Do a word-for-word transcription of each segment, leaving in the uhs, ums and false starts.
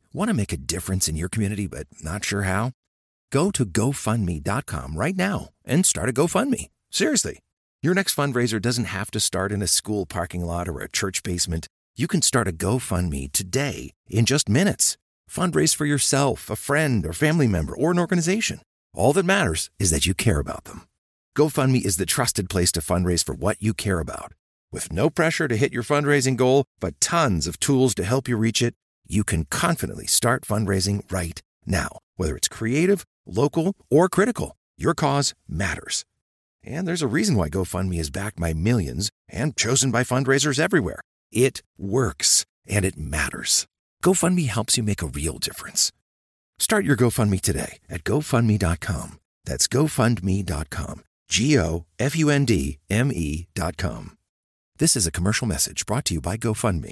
Want to make a difference in your community but not sure how? Go to go fund me dot com right now and start a GoFundMe. Seriously. Your next fundraiser doesn't have to start in a school parking lot or a church basement. You can start a GoFundMe today in just minutes. Fundraise for yourself, a friend, or family member, or an organization. All that matters is that you care about them. GoFundMe is the trusted place to fundraise for what you care about. With no pressure to hit your fundraising goal, but tons of tools to help you reach it, you can confidently start fundraising right now. Whether it's creative, local, or critical, your cause matters. And there's a reason why GoFundMe is backed by millions and chosen by fundraisers everywhere. It works, and it matters. GoFundMe helps you make a real difference. Start your GoFundMe today at go fund me dot com. That's go fund me dot com. G O F U N D M E dot com. This is a commercial message brought to you by GoFundMe.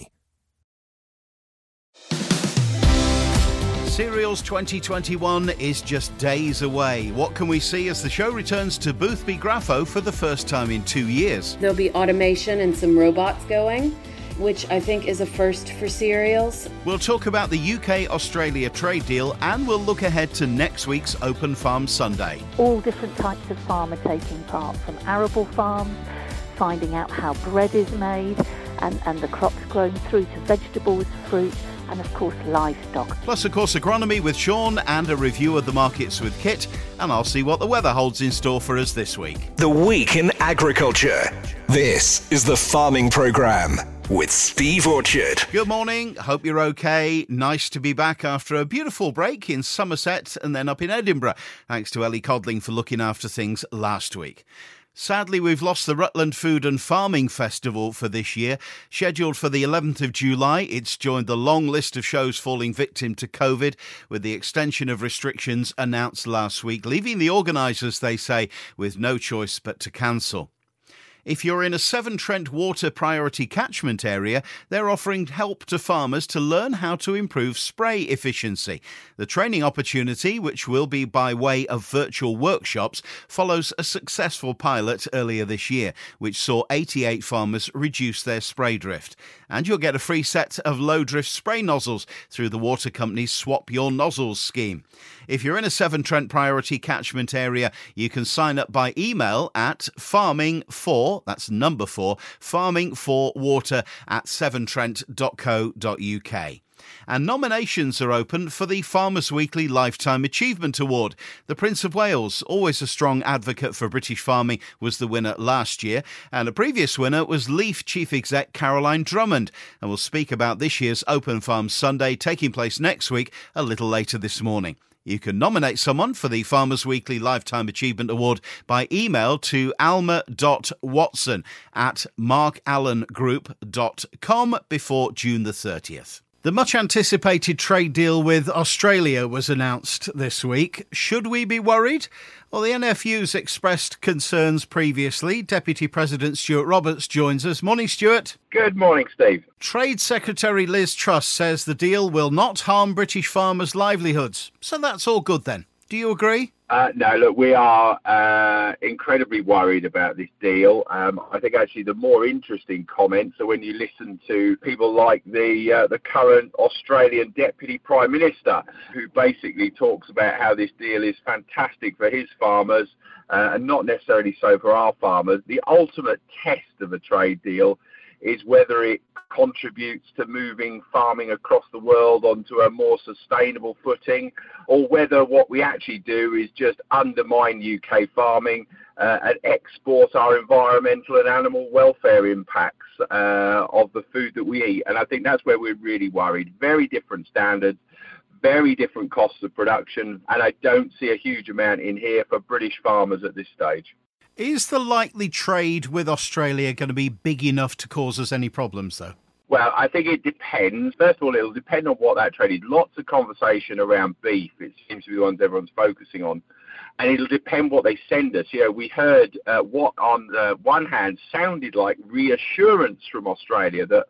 Cereals twenty twenty-one is just days away. What can we see as the show returns to Boothby Grapho for the first time in two years? There'll be automation and some robots going, which I think is a first for cereals. We'll talk about the U K-Australia trade deal and we'll look ahead to next week's Open Farm Sunday. All different types of farm are taking part, from arable farms, finding out how bread is made and, and the crops grown through to vegetables, fruit, and of course livestock. Plus, of course, agronomy with Sean and a review of the markets with Kit, and I'll see what the weather holds in store for us this week. The Week in Agriculture. This is the Farming Programme with Steve Orchard. Good morning, hope you're okay. Nice to be back after a beautiful break in Somerset and then up in Edinburgh. Thanks to Ellie Codling for looking after things last week. Sadly, we've lost the Rutland Food and Farming Festival for this year. Scheduled for the eleventh of July, it's joined the long list of shows falling victim to COVID, with the extension of restrictions announced last week, leaving the organisers, they say, with no choice but to cancel. If you're in a Severn Trent water priority catchment area, they're offering help to farmers to learn how to improve spray efficiency. The training opportunity, which will be by way of virtual workshops, follows a successful pilot earlier this year, which saw eighty-eight farmers reduce their spray drift. And you'll get a free set of low drift spray nozzles through the water company's Swap Your Nozzles scheme. If you're in a Severn Trent priority catchment area, you can sign up by email at farming for, that's number four, farming for water at severn trent dot co dot uk. And nominations are open for the Farmers Weekly Lifetime Achievement Award. The Prince of Wales, always a strong advocate for British farming, was the winner last year, and a previous winner was Leaf Chief Exec Caroline Drummond. And we'll speak about this year's Open Farm Sunday, taking place next week, a little later this morning. You can nominate someone for the Farmers Weekly Lifetime Achievement Award by email to alma dot watson at mark allen group dot com before June the thirtieth. The much-anticipated trade deal with Australia was announced this week. Should we be worried? Well, the N F U's expressed concerns previously. Deputy President Stuart Roberts joins us. Morning, Stuart. Good morning, Steve. Trade Secretary Liz Truss says the deal will not harm British farmers' livelihoods. So that's all good then. Do you agree? Uh, no, look, we are uh, incredibly worried about this deal. Um, I think actually the more interesting comments are when you listen to people like the uh, the current Australian Deputy Prime Minister, who basically talks about how this deal is fantastic for his farmers uh, and not necessarily so for our farmers. The ultimate test of a trade deal is whether it contributes to moving farming across the world onto a more sustainable footing, or whether what we actually do is just undermine U K farming uh, and export our environmental and animal welfare impacts uh, of the food that we eat. And I think that's where we're really worried. Very different standards, very different costs of production, and I don't see a huge amount in here for British farmers at this stage. Is the likely trade with Australia going to be big enough to cause us any problems, though? Well, I think it depends. First of all, it'll depend on what that trade is. Lots of conversation around beef. It seems to be the ones everyone's focusing on. And it'll depend what they send us. You know, we heard uh, what on the one hand sounded like reassurance from Australia that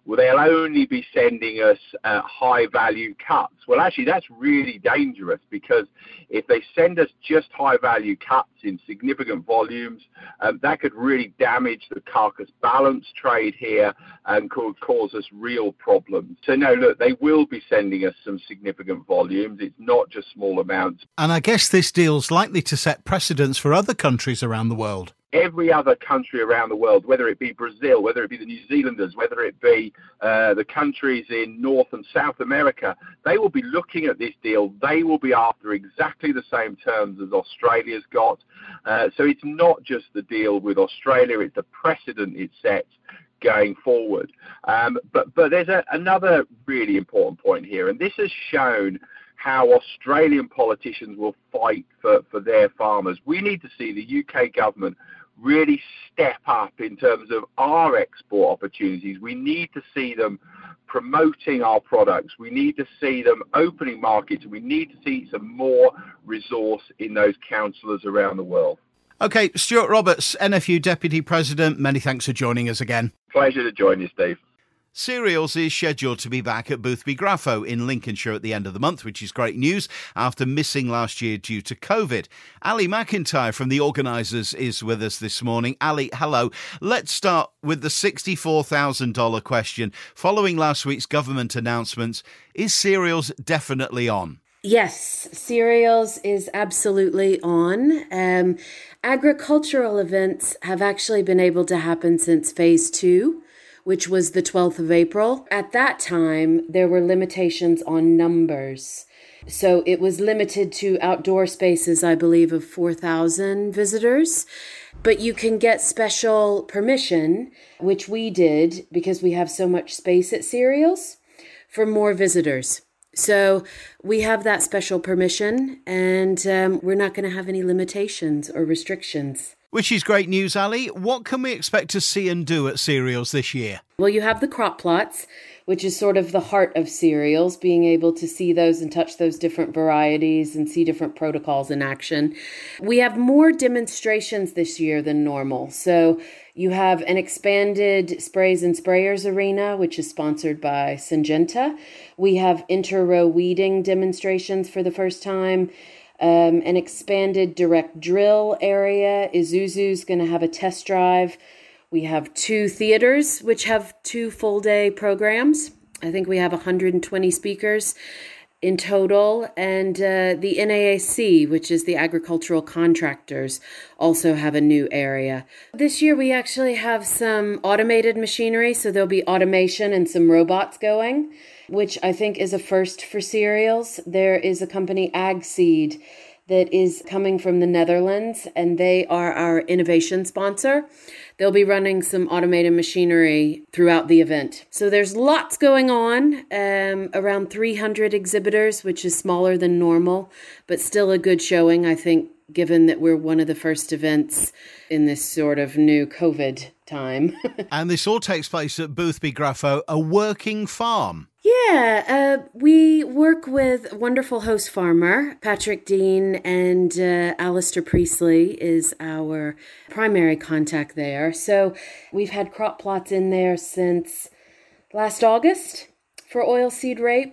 well, they'll only be sending us uh, high-value cuts. Well, actually, that's really dangerous, because if they send us just high-value cuts in significant volumes, um, that could really damage the carcass balance trade here and could cause us real problems. So, no, look, they will be sending us some significant volumes. It's not just small amounts. And I guess this deal's likely to set precedents for other countries around the world. Every other country around the world, whether it be Brazil, whether it be the New Zealanders, whether it be uh, the countries in North and South America, they will be looking at this deal. They will be after exactly the same terms as Australia's got. Uh, so it's not just the deal with Australia, it's the precedent it sets going forward. Um, but, but there's a, another really important point here, and this has shown how Australian politicians will fight for, for their farmers. We need to see the U K government really step up in terms of our export opportunities. We need to see them promoting our products. We need to see them opening markets. We need to see some more resource in those councillors around the world. OK, Stuart Roberts, N F U Deputy President, many thanks for joining us again. Pleasure to join you, Steve. Cereals is scheduled to be back at Boothby Grafo in Lincolnshire at the end of the month, which is great news after missing last year due to COVID. Ali McIntyre from the organisers is with us this morning. Ali, hello. Let's start with the sixty-four thousand dollars question. Following last week's government announcements, is cereals definitely on? Yes, cereals is absolutely on. Um, agricultural events have actually been able to happen since phase two, which was the twelfth of April. At that time, there were limitations on numbers. So it was limited to outdoor spaces, I believe, of four thousand visitors. But you can get special permission, which we did because we have so much space at Cereals, for more visitors. So we have that special permission, and um, we're not going to have any limitations or restrictions. Which is great news, Ali. What can we expect to see and do at Cereals this year? Well, you have the crop plots, which is sort of the heart of cereals, being able to see those and touch those different varieties and see different protocols in action. We have more demonstrations this year than normal. So you have an expanded sprays and sprayers arena, which is sponsored by Syngenta. We have inter-row weeding demonstrations for the first time. Um, an expanded direct drill area. Isuzu's going to have a test drive. We have two theaters, which have two full-day programs. I think we have one hundred twenty speakers in total. And uh, the N A A C, which is the agricultural contractors, also have a new area. This year, we actually have some automated machinery, so there'll be automation and some robots going, which I think is a first for cereals. There is a company, AgSeed, that is coming from the Netherlands, and they are our innovation sponsor. They'll be running some automated machinery throughout the event. So there's lots going on, um, around three hundred exhibitors, which is smaller than normal, but still a good showing, I think, given that we're one of the first events in this sort of new COVID time. And this all takes place at Boothby Grafo, a working farm. Yeah, uh, we work with wonderful host farmer, Patrick Dean, and uh, Alistair Priestley is our primary contact there. So we've had crop plots in there since last August for oilseed rape.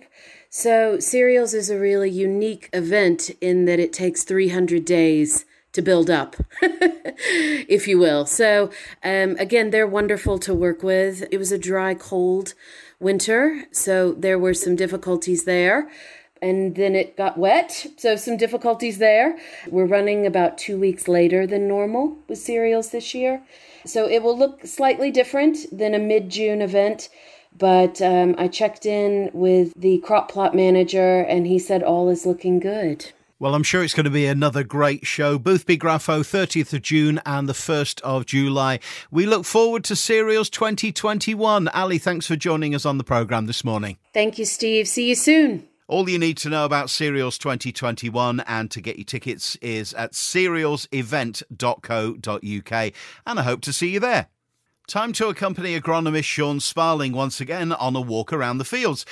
So Cereals is a really unique event in that it takes three hundred days to build up, if you will. So um, again, they're wonderful to work with. It was a dry, cold winter, so there were some difficulties there. And then it got wet, so some difficulties there. We're running about two weeks later than normal with Cereals this year. So it will look slightly different than a mid-June event. But um, I checked in with the crop plot manager, and he said all is looking good. Well, I'm sure it's going to be another great show. Boothby Grafo, thirtieth of June and the first of July. We look forward to Cereals twenty twenty-one. Ali, thanks for joining us on the programme this morning. Thank you, Steve. See you soon. All you need to know about Cereals twenty twenty-one and to get your tickets is at cereals event dot co dot uk, and I hope to see you there. Time to accompany agronomist Sean Sparling once again on a walk around the fields.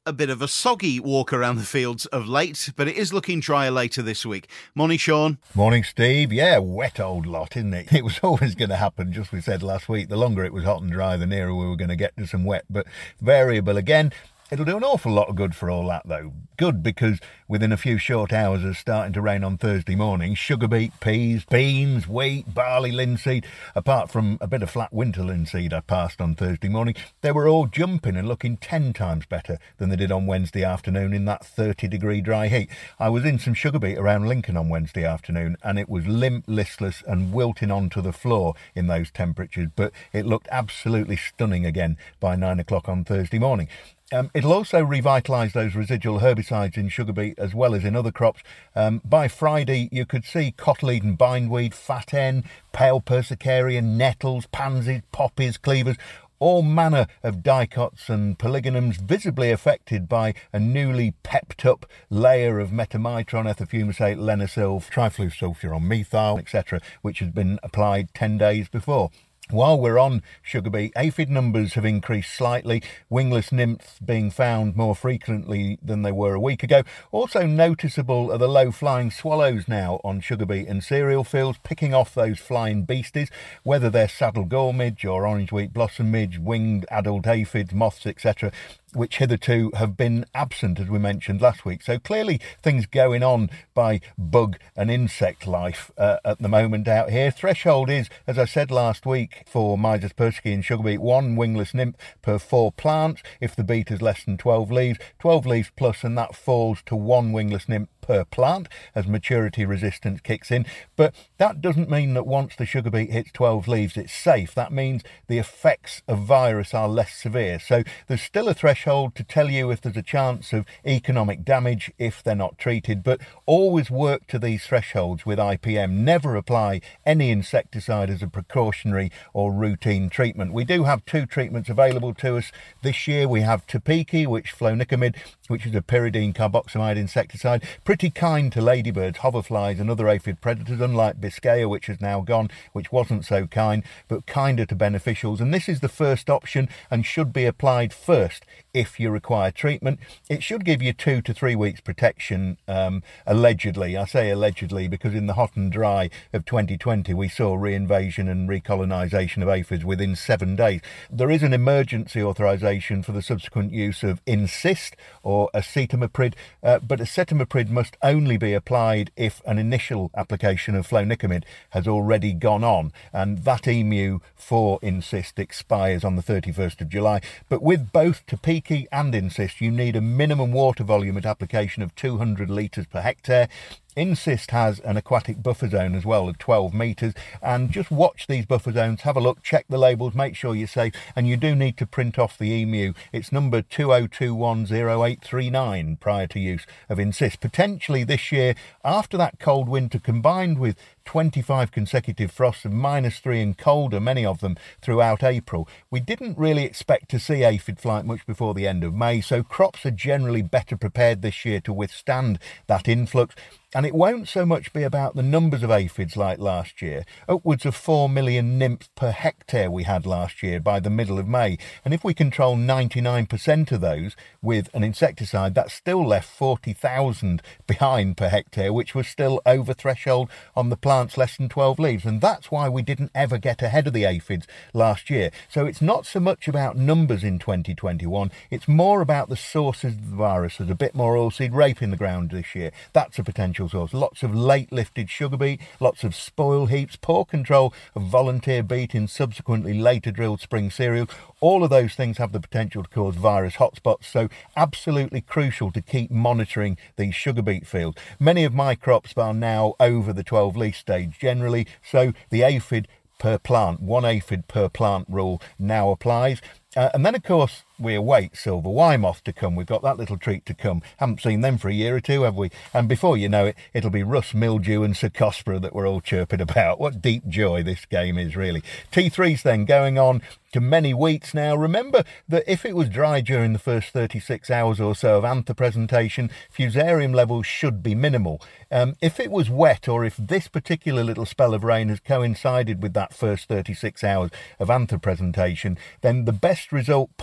a bit of a soggy walk around the fields of late, but it is looking drier later this week. Morning, Sean. Morning, Steve. Yeah, wet old lot, isn't it? It was always going to happen, just we said last week. The longer it was hot and dry, the nearer we were going to get to some wet, but variable again. It'll do an awful lot of good for all that, though. Good because within a few short hours of starting to rain on Thursday morning, sugar beet, peas, beans, wheat, barley, linseed, apart from a bit of flat winter linseed I passed on Thursday morning, they were all jumping and looking ten times better than they did on Wednesday afternoon in that thirty degree dry heat. I was in some sugar beet around Lincoln on Wednesday afternoon and it was limp, listless and wilting onto the floor in those temperatures, but it looked absolutely stunning again by nine o'clock on Thursday morning. Um, it'll also revitalise those residual herbicides in sugar beet as well as in other crops. Um, by Friday, you could see cotyledon bindweed, fat hen, pale persicarian, nettles, pansies, poppies, cleavers, all manner of dicots and polygonums visibly affected by a newly pepped-up layer of metamytron, ethofumicate, lenasil, triflusulfuron methyl, et cetera, which has been applied ten days before. While we're on sugar beet, aphid numbers have increased slightly, wingless nymphs being found more frequently than they were a week ago. Also noticeable are the low-flying swallows now on sugar beet and cereal fields, picking off those flying beasties, whether they're saddle gall midge or orange wheat blossom midge, winged adult aphids, moths, et cetera, which hitherto have been absent, as we mentioned last week. So clearly things going on by bug and insect life uh, at the moment out here. Threshold is, as I said last week, for Mysis persicae and sugar beet, one wingless nymph per four plants. If the beet is less than twelve leaves, twelve leaves plus, and that falls to one wingless nymph per plant as maturity resistance kicks in. But that doesn't mean that once the sugar beet hits twelve leaves it's safe. That means the effects of virus are less severe. So there's still a threshold to tell you if there's a chance of economic damage if they're not treated, but always work to these thresholds with I P M. Never apply any insecticide as a precautionary or routine treatment. We do have two treatments available to us this year. We have Topeki, which flunitramide, which is a pyridine carboxamide insecticide, pretty kind to ladybirds, hoverflies and other aphid predators, unlike Biscaya, which has now gone, which wasn't so kind, but kinder to beneficials. And this is the first option and should be applied first if you require treatment. It should give you two to three weeks protection, um, allegedly. I say allegedly because in the hot and dry of twenty twenty we saw reinvasion and recolonisation of aphids within seven days. There is an emergency authorisation for the subsequent use of Insist or acetamiprid, uh, but acetamiprid must only be applied if an initial application of flunitramide has already gone on, and that E M U for Insist expires on the thirty-first of July. But with both Topeki and Insist, you need a minimum water volume at application of two hundred litres per hectare. Insist has an aquatic buffer zone as well of twelve metres, and just watch these buffer zones, have a look, check the labels, make sure you're safe, and you do need to print off the E M U. It's number two oh two one oh eight three nine prior to use of Insist. Potentially this year, after that cold winter combined with twenty-five consecutive frosts of minus three and colder, many of them throughout April, we didn't really expect to see aphid flight much before the end of May, so crops are generally better prepared this year to withstand that influx. And it won't so much be about the numbers of aphids like last year. Upwards of four million nymphs per hectare we had last year by the middle of May. And if we control ninety-nine percent of those with an insecticide, that still left forty thousand behind per hectare, which was still over threshold on the plants less than twelve leaves. And that's why we didn't ever get ahead of the aphids last year. So it's not so much about numbers in twenty twenty-one. It's more about the sources of the virus. There's a bit more oilseed rape in the ground this year. That's a potential source. Lots of late lifted sugar beet, lots of spoil heaps, poor control of volunteer beet in subsequently later drilled spring cereals. All of those things have the potential to cause virus hotspots, so absolutely crucial to keep monitoring these sugar beet fields. Many of my crops are now over the twelve leaf stage generally, so the aphid per plant, one aphid per plant rule now applies. Uh, and then, of course, we await silver Weymouth to come. We've got that little treat to come. Haven't seen them for a year or two, have we? And before you know it, it'll be rust, mildew and cercospora that we're all chirping about. What deep joy this game is, really. T three's then going on to many wheats now. Remember that if it was dry during the first thirty-six hours or so of anther presentation, fusarium levels should be minimal. Um, if it was wet, or if this particular little spell of rain has coincided with that first thirty-six hours of anther presentation, then the best result possible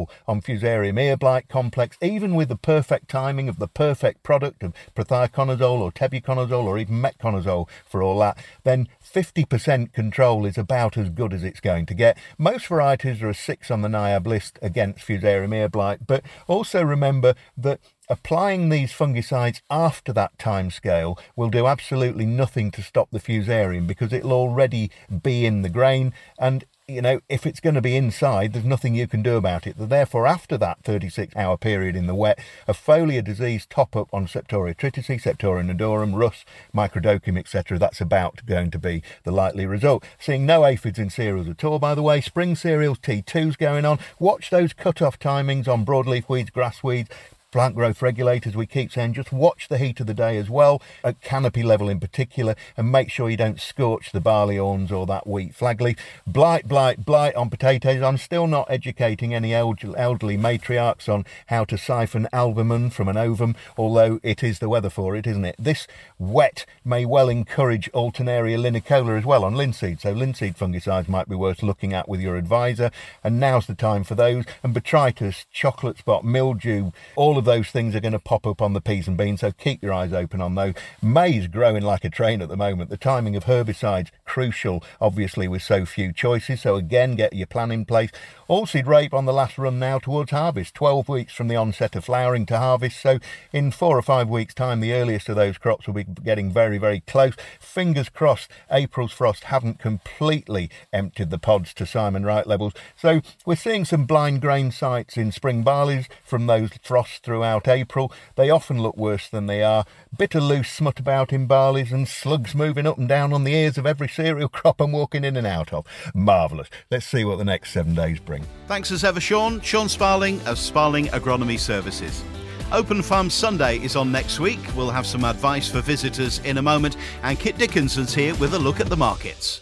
control on Fusarium ear blight complex, even with the perfect timing of the perfect product of prothioconazole or tebuconazole or even metconazole for all that, then fifty percent control is about as good as it's going to get. Most varieties are a six on the NIAB list against Fusarium ear blight, but also remember that applying these fungicides after that time scale will do absolutely nothing to stop the Fusarium because it'll already be in the grain, and you know, if it's going to be inside, there's nothing you can do about it. Therefore, after that thirty-six hour period in the wet, a foliar disease top-up on Septoria tritici, Septoria nodorum, Rus, Microdocum, et cetera, that's about going to be the likely result. Seeing no aphids in cereals at all, by the way. Spring cereals, T two's going on. Watch those cut-off timings on broadleaf weeds, grass weeds, plant growth regulators. We keep saying just watch the heat of the day as well, at canopy level in particular, and make sure you don't scorch the barley awns or that wheat flagleaf. Blight, blight, blight on potatoes. I'm still not educating any elderly matriarchs on how to siphon albumen from an ovum, although it is the weather for it, isn't it? This wet may well encourage Alternaria linicola as well on linseed, so linseed fungicides might be worth looking at with your advisor, and now's the time for those. And botrytis, chocolate spot, mildew, all of those things are going to pop up on the peas and beans, so keep your eyes open on those. Maize growing like a train at the moment. The timing of herbicides crucial, obviously, with so few choices, so again, get your plan in place. Oilseed rape on the last run now towards harvest, twelve weeks from the onset of flowering to harvest, so in four or five weeks time the earliest of those crops will be getting very, very close. Fingers crossed April's frost haven't completely emptied the pods to Simon Wright levels, so we're seeing some blind grain sites in spring barleys from those frosts throughout April. They often look worse than they are. Bit of loose smut about in barleys and slugs moving up and down on the ears of every cereal crop I'm walking in and out of. Marvellous. Let's see what the next seven days bring. Thanks as ever, Sean. Sean Sparling of Sparling Agronomy Services. Open Farm Sunday is on next week. We'll have some advice for visitors in a moment, and Kit Dickinson's here with a look at the markets.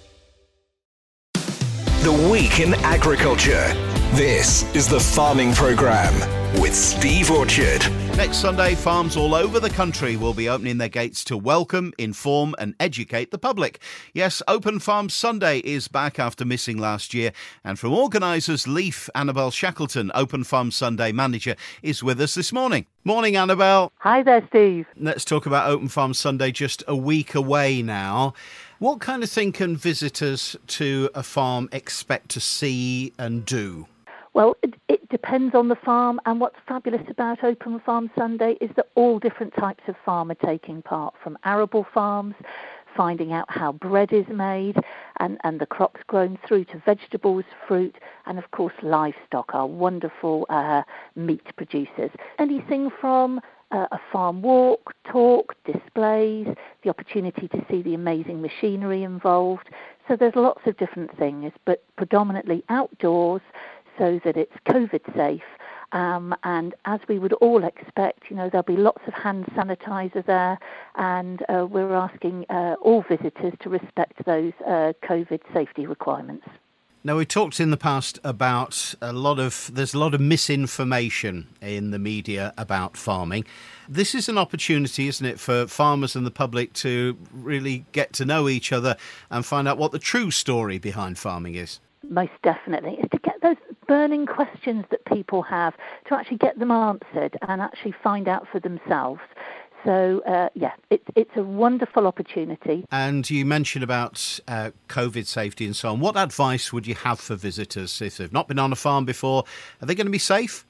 The Week in Agriculture. This is the Farming Programme with Steve Orchard. Next Sunday, farms all over the country will be opening their gates to welcome, inform and educate the public. Yes, Open Farm Sunday is back after missing last year. And from organisers Leaf, Annabelle Shackleton, Open Farm Sunday manager, is with us this morning. Morning, Annabelle. Hi there, Steve. Let's talk about Open Farm Sunday, just a week away now. What kind of thing can visitors to a farm expect to see and do? Well, it, it depends on the farm, and what's fabulous about Open Farm Sunday is that all different types of farm are taking part, from arable farms, finding out how bread is made and, and the crops grown, through to vegetables, fruit, and of course livestock, our wonderful uh, meat producers. Anything from uh, a farm walk, talk, displays, the opportunity to see the amazing machinery involved. So there's lots of different things, but predominantly outdoors, so that it's COVID safe. Um, and as we would all expect, you know, there'll be lots of hand sanitizer there, and uh, we're asking uh, all visitors to respect those uh, COVID safety requirements. Now, we talked in the past about a lot of, there's a lot of misinformation in the media about farming. This is an opportunity, isn't it, for farmers and the public to really get to know each other and find out what the true story behind farming is. Most definitely. It's to get those burning questions that people have, to actually get them answered and actually find out for themselves. So, uh, yeah, it, it's a wonderful opportunity. And you mentioned about uh, COVID safety and so on. What advice would you have for visitors if they've not been on a farm before? Are they going to be safe?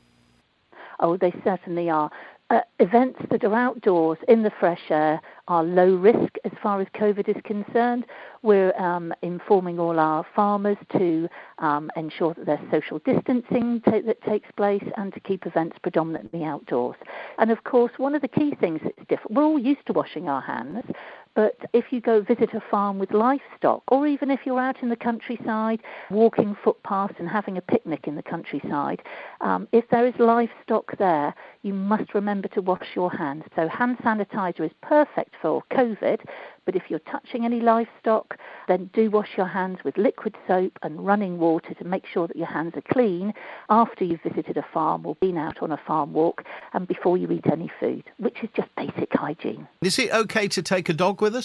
Oh, they certainly are. Uh, events that are outdoors in the fresh air are low risk as far as COVID is concerned. We're um, informing all our farmers to um, ensure that there's social distancing t- that takes place, and to keep events predominantly outdoors. And of course, one of the key things that's different, we're all used to washing our hands, but if you go visit a farm with livestock, or even if you're out in the countryside, walking footpaths and having a picnic in the countryside, um, if there is livestock there, you must remember to wash your hands. So hand sanitizer is perfect for COVID, but if you're touching any livestock, then do wash your hands with liquid soap and running water to make sure that your hands are clean after you've visited a farm or been out on a farm walk, and before you eat any food, which is just basic hygiene. Is it okay to take a dog with us?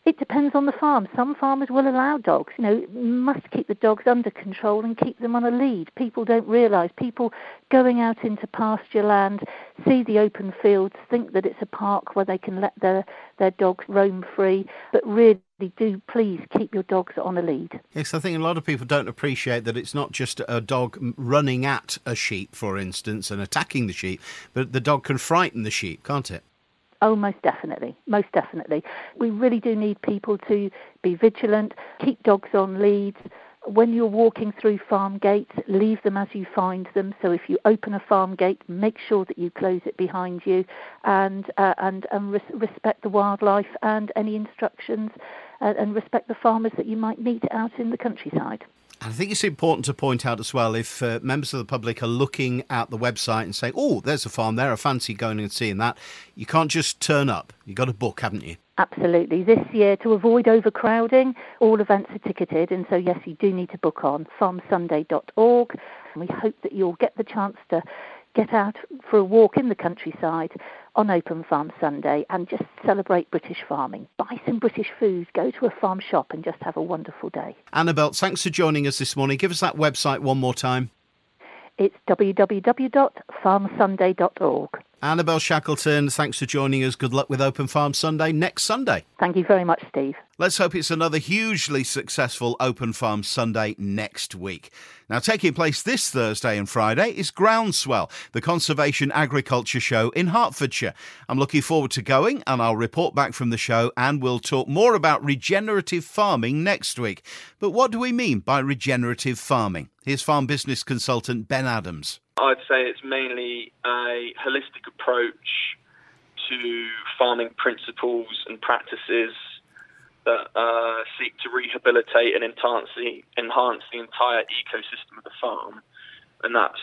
It depends on the farm. Some farmers will allow dogs. You know, must keep the dogs under control and keep them on a lead. People don't realise. People going out into pasture land, see the open fields, think that it's a park where they can let their, their dogs roam free, but really do please keep your dogs on a lead. Yes, I think a lot of people don't appreciate that it's not just a dog running at a sheep, for instance, and attacking the sheep, but the dog can frighten the sheep, can't it? Oh, most definitely, most definitely. We really do need people to be vigilant, keep dogs on leads. When you're walking through farm gates, leave them as you find them. So if you open a farm gate, make sure that you close it behind you, and uh, and, and res- respect the wildlife and any instructions, uh, and respect the farmers that you might meet out in the countryside. I think it's important to point out as well, if uh, members of the public are looking at the website and saying, oh, there's a farm there, I fancy going and seeing that, you can't just turn up. You've got to book, haven't you? Absolutely. This year, to avoid overcrowding, all events are ticketed, and so, yes, you do need to book on farm sunday dot org. And we hope that you'll get the chance to get out for a walk in the countryside on Open Farm Sunday and just celebrate British farming. Buy some British food, go to a farm shop and just have a wonderful day. Annabelle, thanks for joining us this morning. Give us that website one more time. It's w w w dot farm sunday dot org. Annabelle Shackleton, thanks for joining us. Good luck with Open Farm Sunday next Sunday. Thank you very much, Steve. Let's hope it's another hugely successful Open Farm Sunday next week. Now, taking place this Thursday and Friday is Groundswell, the Conservation Agriculture Show in Hertfordshire. I'm looking forward to going, and I'll report back from the show, and we'll talk more about regenerative farming next week. But what do we mean by regenerative farming? Here's farm business consultant Ben Adams. I'd say it's mainly a holistic approach to farming principles and practices that uh, seek to rehabilitate and enhance the, enhance the entire ecosystem of the farm. And that's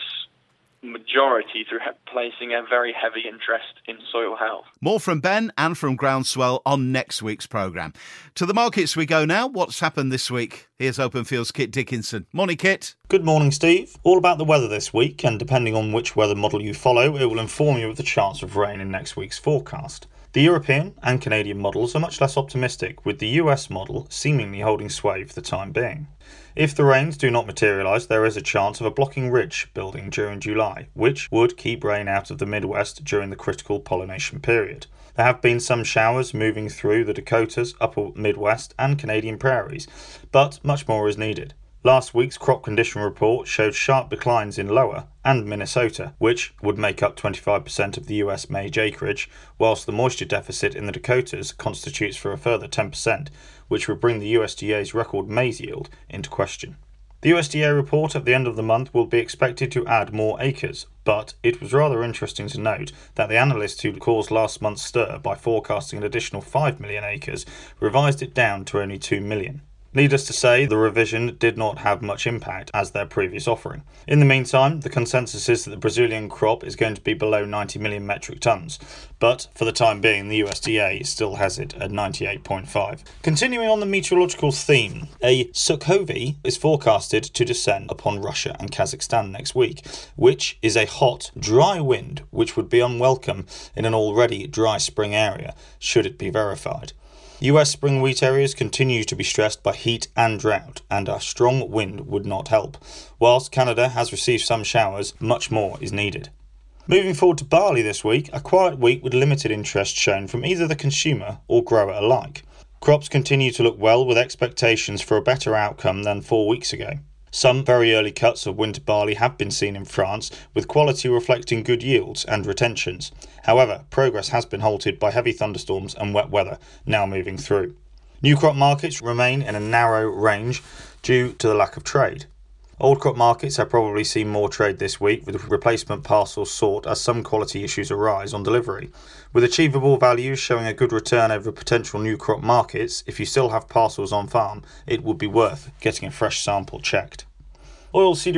majority through he- placing a very heavy interest in soil health. More from Ben and from Groundswell on next week's programme. To the markets we go now. What's happened this week? Here's Openfield's Kit Dickinson. Morning, Kit. Good morning, Steve. All about the weather this week, and depending on which weather model you follow, it will inform you of the chance of rain in next week's forecast. The European and Canadian models are much less optimistic, with the U S model seemingly holding sway for the time being. If the rains do not materialise, there is a chance of a blocking ridge building during July, which would keep rain out of the Midwest during the critical pollination period. There have been some showers moving through the Dakotas, upper Midwest and Canadian prairies, but much more is needed. Last week's crop condition report showed sharp declines in Iowa and Minnesota, which would make up twenty-five percent of the U S maize acreage, whilst the moisture deficit in the Dakotas constitutes for a further ten percent, which would bring the U S D A's record maize yield into question. The U S D A report at the end of the month will be expected to add more acres, but it was rather interesting to note that the analyst who caused last month's stir by forecasting an additional five million acres revised it down to only two million. Needless to say, the revision did not have much impact as their previous offering. In the meantime, the consensus is that the Brazilian crop is going to be below ninety million metric tonnes, but for the time being the U S D A still has it at ninety-eight point five. Continuing on the meteorological theme, a Sukhoi is forecasted to descend upon Russia and Kazakhstan next week, which is a hot, dry wind which would be unwelcome in an already dry spring area, should it be verified. U S spring wheat areas continue to be stressed by heat and drought, and a strong wind would not help. Whilst Canada has received some showers, much more is needed. Moving forward to barley this week, a quiet week with limited interest shown from either the consumer or grower alike. Crops continue to look well, with expectations for a better outcome than four weeks ago. Some very early cuts of winter barley have been seen in France, with quality reflecting good yields and retentions. However, progress has been halted by heavy thunderstorms and wet weather now moving through. New crop markets remain in a narrow range due to the lack of trade. Old crop markets have probably seen more trade this week, with replacement parcels sought as some quality issues arise on delivery. With achievable values showing a good return over potential new crop markets, if you still have parcels on farm, it would be worth getting a fresh sample checked. Oilseed rape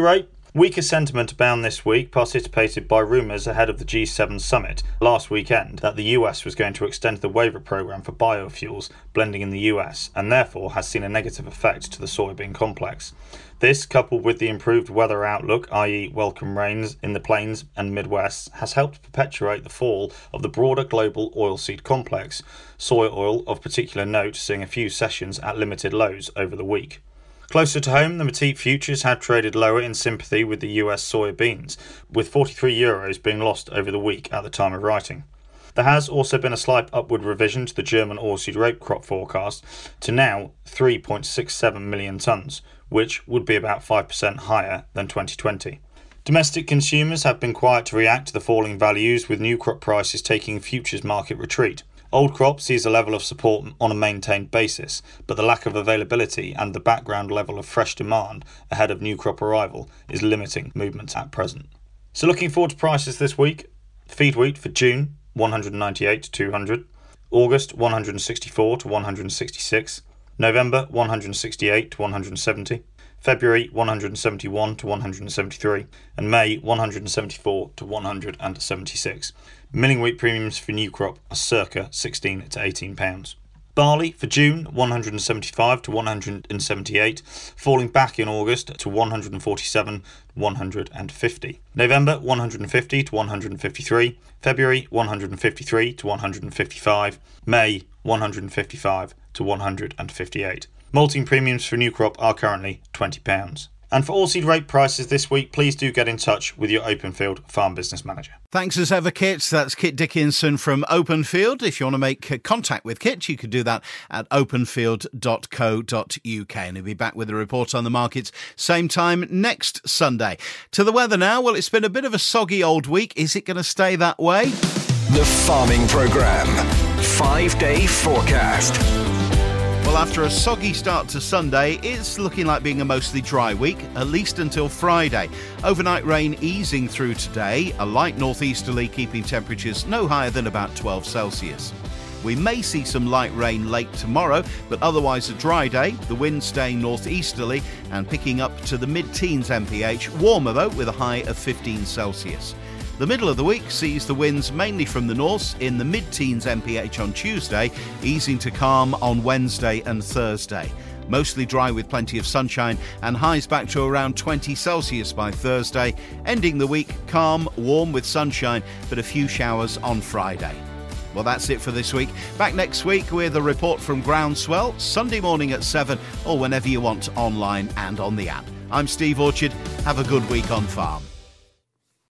Weaker sentiment abound this week, precipitated by rumours ahead of the G seven summit last weekend that the U S was going to extend the waiver programme for biofuels blending in the U S, and therefore has seen a negative effect to the soybean complex. This, coupled with the improved weather outlook, that is welcome rains in the plains and Midwest, has helped perpetuate the fall of the broader global oilseed complex, soy oil of particular note seeing a few sessions at limited lows over the week. Closer to home, the Metif futures have traded lower in sympathy with the U S soybeans, with forty-three euros being lost over the week at the time of writing. There has also been a slight upward revision to the German oilseed rape crop forecast to now three point six seven million tonnes, which would be about five percent higher than twenty twenty. Domestic consumers have been quiet to react to the falling values, with new crop prices taking futures market retreat. Old crop sees a level of support on a maintained basis, but the lack of availability and the background level of fresh demand ahead of new crop arrival is limiting movements at present. So looking forward to prices this week: feed wheat for June, one hundred ninety-eight to two hundred, August one hundred sixty-four to one hundred sixty-six, November one hundred sixty-eight to one hundred seventy, February one hundred seventy-one to one hundred seventy-three, and May one hundred seventy-four to one hundred seventy-six. Milling wheat premiums for new crop are circa sixteen to eighteen pounds. Barley for June, one hundred seventy-five to one hundred seventy-eight, falling back in August to one hundred forty-seven to one hundred fifty. November, one hundred fifty to one hundred fifty-three, February, one hundred fifty-three to one hundred fifty-five, May, one hundred fifty-five to one hundred fifty-eight. Malting premiums for new crop are currently twenty pounds. And for oilseed rape prices this week, please do get in touch with your Openfield Farm Business Manager. Thanks as ever, Kit. That's Kit Dickinson from Openfield. If you want to make contact with Kit, you could do that at openfield dot co dot uk. And he'll be back with a report on the markets same time next Sunday. To the weather now. Well, it's been a bit of a soggy old week. Is it going to stay that way? The Farming Programme. Five-day forecast. Well, after a soggy start to Sunday, it's looking like being a mostly dry week, at least until Friday. Overnight rain easing through today, a light northeasterly keeping temperatures no higher than about twelve Celsius. We may see some light rain late tomorrow, but otherwise a dry day, the wind staying northeasterly and picking up to the mid-teens M P H, warmer though with a high of fifteen Celsius. The middle of the week sees the winds mainly from the north in the mid-teens M P H on Tuesday, easing to calm on Wednesday and Thursday. Mostly dry with plenty of sunshine and highs back to around twenty Celsius by Thursday, ending the week calm, warm with sunshine, but a few showers on Friday. Well, that's it for this week. Back next week with a report from Groundswell, Sunday morning at seven, or whenever you want online and on the app. I'm Steve Orchard. Have a good week on farm.